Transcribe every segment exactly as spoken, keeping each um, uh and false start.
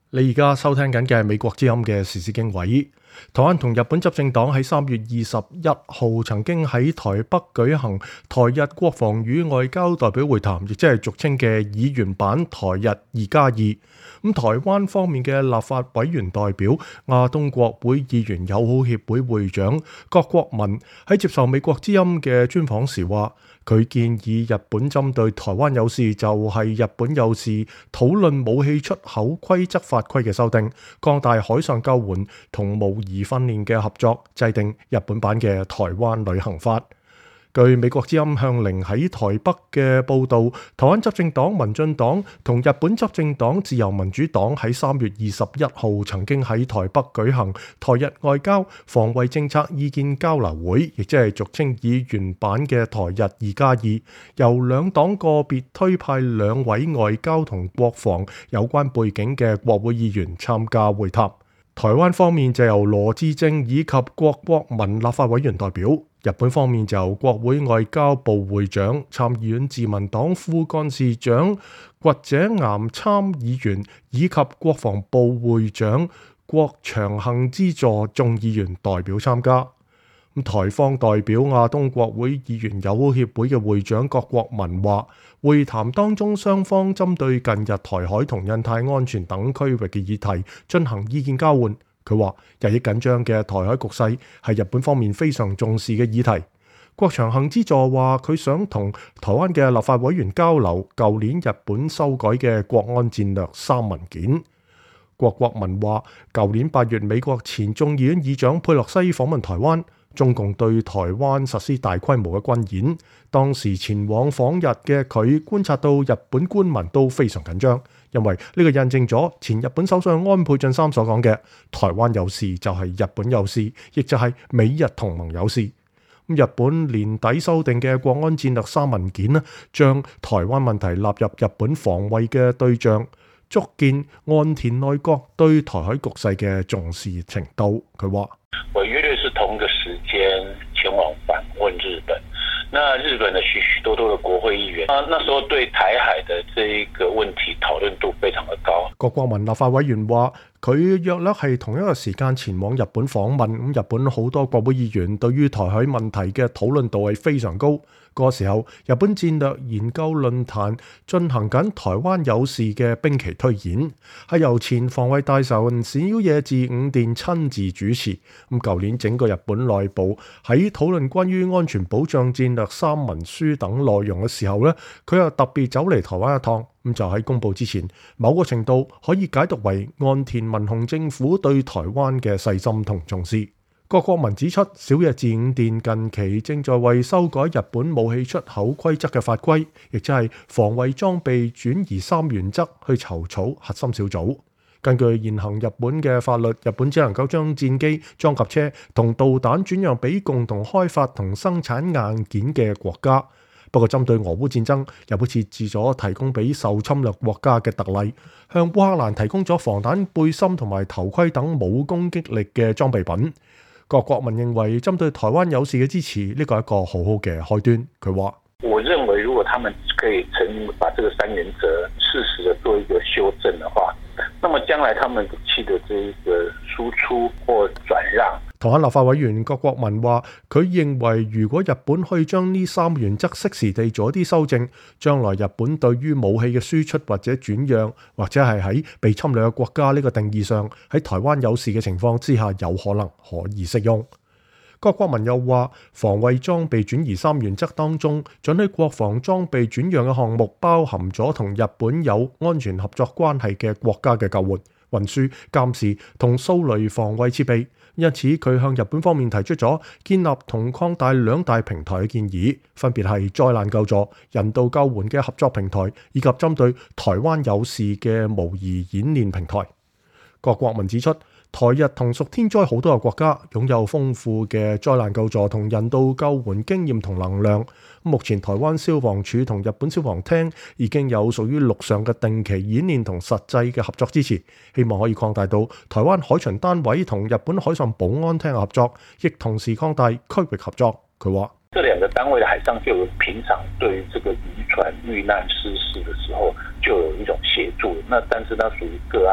你而家收聽緊嘅係美國之音嘅時事經緯。台灣同日本執政黨喺三月二十一號曾經喺台北舉行台日國防與外交代表會談，亦即係俗稱嘅議員版台日二加二。咁台灣方面嘅立法委員代表亞東國會議員友好協會會長郭國文喺接受美國之音嘅專訪時話，佢建議日本針對台灣有事就係日本有事討論武器出口規則法規嘅修訂，擴大海上救援同模擬訓練嘅合作，制定日本版嘅台灣旅行法。據美國之音向零喺台北嘅報導，台灣執政黨民進黨同日本執政黨自由民主黨喺三月二十一號曾經喺台北舉行台日外交防衛政策意見交流會，亦即係俗稱議員版嘅台日二加二，由兩黨個別推派兩位外交同國防有關背景嘅國會議員參加會談。台灣方面就由羅致政以及郭國文立法委員代表，日本方面就由國會外交部會長、參議院自民黨副幹事長堀井岩參議員以及國防部會長郭長幸之助眾議員代表參加。台方代表亞東國會議員友好協會嘅會長郭國文話，會談當中雙方針對近日台海同印太安全等區域嘅議題進行意見交換。佢話日益緊張嘅台海局勢係日本方面非常重視嘅議題。郭長幸之助話，佢想同台灣嘅立法委員交流舊年日本修改嘅國安戰略三文件。郭國文話，舊年八月美國前眾議院議長佩洛西訪問台灣，中共對台灣實施大規模嘅軍演，當時前往訪日嘅佢觀察到日本官民都非常緊張，因為呢個印證咗前日本首相安倍晉三所講嘅台灣有事就係日本有事，亦就係美日同盟有事。日本年底修訂嘅國安戰略三文件呢，將台灣問題納入日本防衛嘅對象，足見岸田內閣對台海局勢嘅重視程度。佢話： 我約略是同一個時間前往訪問日本，那日本的許許多多的國會議員，啊，那時候對台海的這一個問題討論度非常的高。 郭國文立法委員話，佢約略係同一個時間前往日本訪問，咁日本好多國會議員對於台海問題嘅討論度係非常高。嗰個時候，日本戰略研究論壇進行緊台灣有事嘅兵棋推演，係由前防衛大臣小野寺五殿親自主持。咁舊年整個日本內部喺討論關於安全保障戰略三文書等內容嘅時候呢，佢又特別走嚟台灣一趟。咁就喺公佈之前，某個程度可以解讀為岸田文雄政府對台灣嘅細心同重視。郭國文指出，小野寺五殿近期正在為修改日本武器出口規則嘅法規，亦即係防衛裝備轉移三原則去籌草核心小組。根據現行日本嘅法律，日本只能夠將戰機、裝甲車同導彈轉讓俾共同開發同生產硬件嘅國家。不過，針對俄烏戰爭，日本設置咗提供俾受侵略國家嘅特例，向烏克蘭提供咗防彈背心同埋頭盔等冇攻擊力嘅裝備品。郭國文認為，針對台灣有事嘅支持，呢個係一個好好嘅開端。佢話： 我認為如果他們可以承把這個三原則適時的做一個修正的話，那麼將來他們武器的這一個輸出或轉讓。 台灣立法委員郭國文話，佢認為如果日本可以將呢三原則適時地做一啲修正，將來日本對於武器嘅輸出或者轉讓，或者係喺被侵略嘅國家呢個定義上，喺台灣有事嘅情況之下，有可能可以適用。郭國文又話，防衛裝備轉移三原則當中，准許國防裝備轉讓嘅項目包含咗同日本有安全合作關係嘅國家嘅救援、運輸、監視同掃雷防衛設備。因此，佢向日本方面提出咗建立同擴大兩大平台嘅建議，分別係災難救助、人道救援嘅合作平台，以及針對台灣有事嘅模擬演練平台。郭國文指出，台日同屬天災好多嘅國家，擁有豐富嘅災難救助同人道救援經驗同能量。目前台灣消防處同日本消防廳已經有屬於陸上嘅定期演練同實際嘅合作支持，希望可以擴大到台灣海巡單位同日本海上保安廳嘅合作，亦同時擴大區域合作。佢話： 這兩個單位嘅海上就有平常對於這個漁船遇難失事嘅時候就有一種協助，那但是呢屬於個案。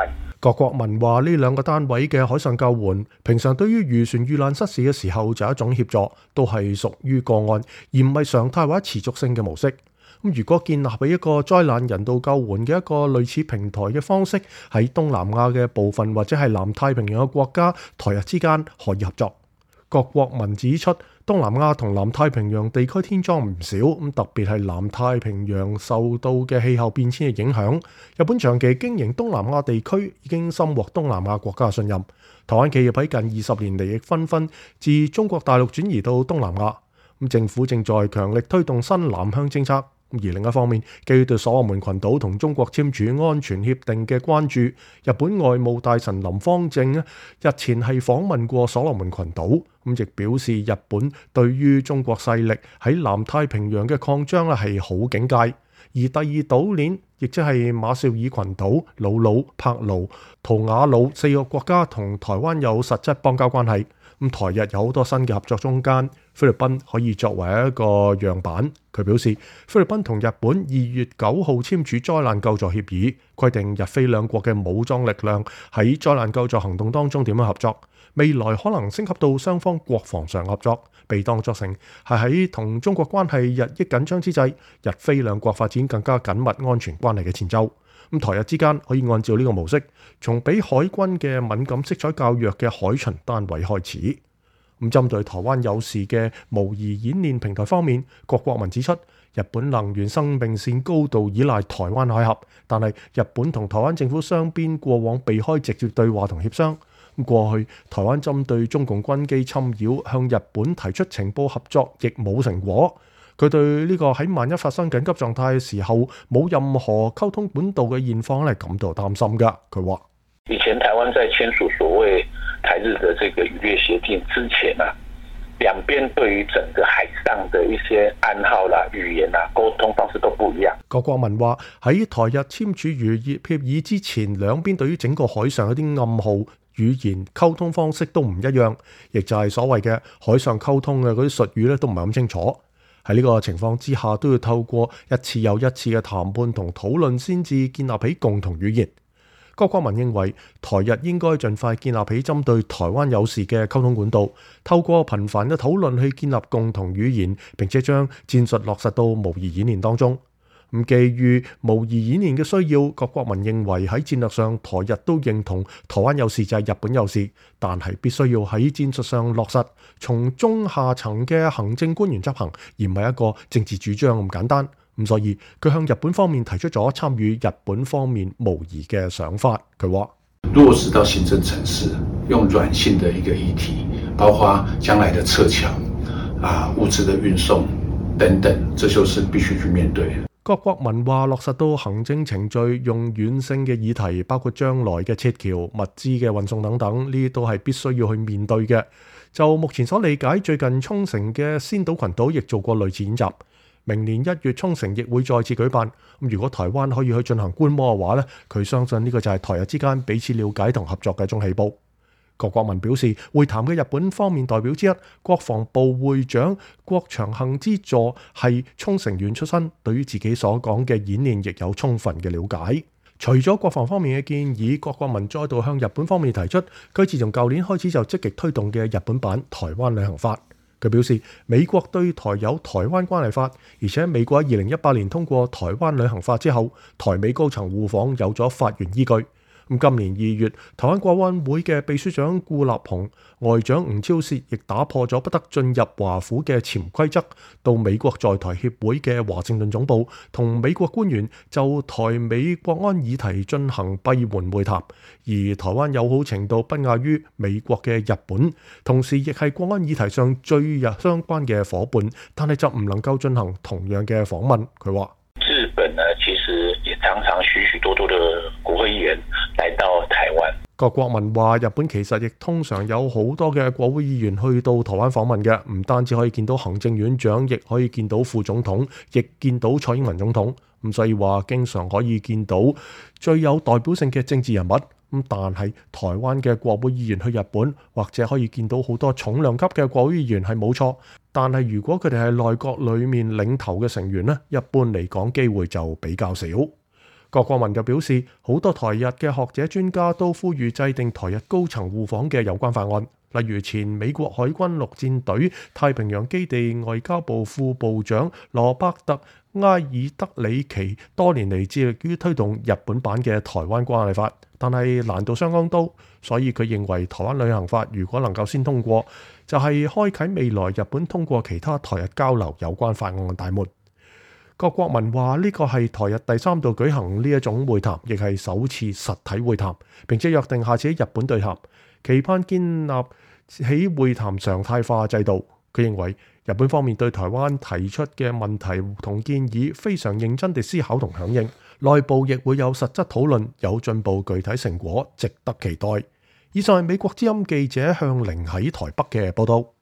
郭國文話呢兩個單位嘅海上救援，平常對於漁船遇難失事嘅時候就係一種協助，都係屬於個案，而唔係常態或者持續性嘅模式。咁如果建立起一個災難人道救援嘅一個類似平台嘅方式，喺東南亞嘅部分或者係南太平洋嘅國家台日之間可以合作。郭國文指出，東南亞同南太平洋地區天災唔少，咁特別係南太平洋受到嘅氣候變遷嘅影響。日本長期經營東南亞地區，已經深獲東南亞國家嘅信任。台灣企業喺近二十年嚟亦紛紛自中國大陸轉移到東南亞。咁政府正在強力推動新南向政策。而另一方面，基於對所羅門群島同中國簽署安全協定嘅關注，日本外務大臣林芳正日前係訪問過所羅門群島，咁亦表示日本對於中國勢力喺南太平洋嘅擴張咧係好警戒。而第二島鏈，亦即係馬紹爾群島、魯魯、柏勞、圖瓦魯四個國家同台灣有實質邦交關係。咁台日有好多新嘅合作，中間菲律賓可以作為一個樣板。佢表示，菲律賓同日本二月九號簽署災難救助協議，規定日菲兩國嘅武裝力量喺災難救助行動當中點樣合作。未來可能升級到雙方國防上合作，被當作成係喺同中國關係日益緊張之際，日菲兩國發展更加緊密安全關係嘅前奏。咁台日之間可以按照呢個模式，從比海軍嘅敏感色彩較弱嘅海巡單位開始。咁針對台灣有事嘅模擬演練平台方面，郭國文指出，日本能源生命線高度依賴台灣海峽，但係日本同台灣政府雙邊過往避開直接對話同協商。過去台灣針對中共軍機侵擾向日本提出情報合作，亦冇成果。佢對呢個喺萬一發生緊急狀態嘅時候冇任何溝通管道嘅現況咧感到擔心㗎。佢話： 以前台灣在簽署所謂台日的這個漁獵協定之前啊，兩邊對於整個海上的一些暗號啦、語言啦、溝通方式都不一樣。 郭國文話：喺台日簽署漁業協議之前，兩邊對於整個海上一啲暗號、語言、溝通方式都唔一樣，亦就係所謂嘅海上溝通嘅嗰啲術語咧都唔係咁清楚。喺呢個情況之下，都要透過一次又一次嘅談判同討論，先至建立起共同語言。郭國文認為，台日應該盡快建立起針對台灣有事嘅溝通管道，透過頻繁嘅討論去建立共同語言，並且將戰術落實到模擬演練當中。咁基於模擬演練嘅需要，郭國文認為喺戰略上，台日都認同台灣有事就係日本有事，但係必須要喺戰術上落實，從中下層嘅行政官員執行，而唔係一個政治主張咁簡單。咁所以佢向日本方面提出咗參與日本方面模擬嘅想法。佢話落實到行政層次，用軟性的一個議題，包括將來的撤僑啊、物資的運送等等，這就是必須去面對。 郭國文話：落實到行政程序，用軟性嘅議題，包括將來嘅撤僑、物資嘅運送等等，呢啲都係必須要去面對嘅。就目前所理解，最近沖繩嘅仙島群島亦做過類似演習。明年一月沖繩亦會再次舉辦。咁如果台灣可以去進行觀摩嘅話呢，佢相信呢個就係台日之間彼此了解同合作嘅一種起步。郭國文表示，會談嘅日本方面代表之一，國防部會長郭長幸之助係沖繩縣出身，對於自己所講嘅演練亦有充分嘅了解。除咗國防方面嘅建議，郭國文再度向日本方面提出，佢自從舊年開始就積極推動嘅日本版台灣旅行法。佢表示，美國對台有台灣關係法，而且美國喺二零一八年通過台灣旅行法之後，台美高層互訪有咗法源依據。咁今年二月，台灣國安會嘅秘書長顧立雄、外長吳釗燮亦打破咗不得進入華府嘅潛規則，到美國在台協會嘅華盛頓總部，同美國官員就台美國安議題進行閉門會談。而台灣友好程度不亞於美國嘅日本，同時亦係國安議題上最日相關嘅夥伴，但係就唔能夠進行同樣嘅訪問。佢話： 日本呢，其實也常常許許多多的國會議員來到台灣。 郭國文話：日本其實亦通常有好多嘅國會議員去到台灣訪問嘅，唔單止可以見到行政院長，亦可以見到副總統，亦見到蔡英文總統。咁所以話經常可以見到最有代表性嘅政治人物。咁但係台灣嘅國會議員去日本，或者可以見到好多重量級嘅國會議員係冇錯。但係如果佢哋係內閣裡面領頭嘅成員呢，一般嚟講機會就比較少。 郭國文就表示，好多台日嘅學者專家都呼籲制定台日高層互訪嘅有關法案，例如前美國海軍陸戰隊太平洋基地外交部副部長羅伯特埃爾德里奇多年嚟致力於推動日本版嘅台灣關係法，但係難度相當高，所以佢認為台灣旅行法如果能夠先通過，就係開啟未來日本通過其他台日交流有關法案嘅大門。郭國文話呢個係台日第三度舉行呢一種會談，亦係首次實體會談，並且約定下次喺日本對談，期盼建立起會談常態化制度。佢認為日本方面對台灣提出嘅問題同建議非常認真地思考同響應，內部亦會有實質討論，有進步具體成果，值得期待。以上係美國之音記者向凌喺台北嘅報道。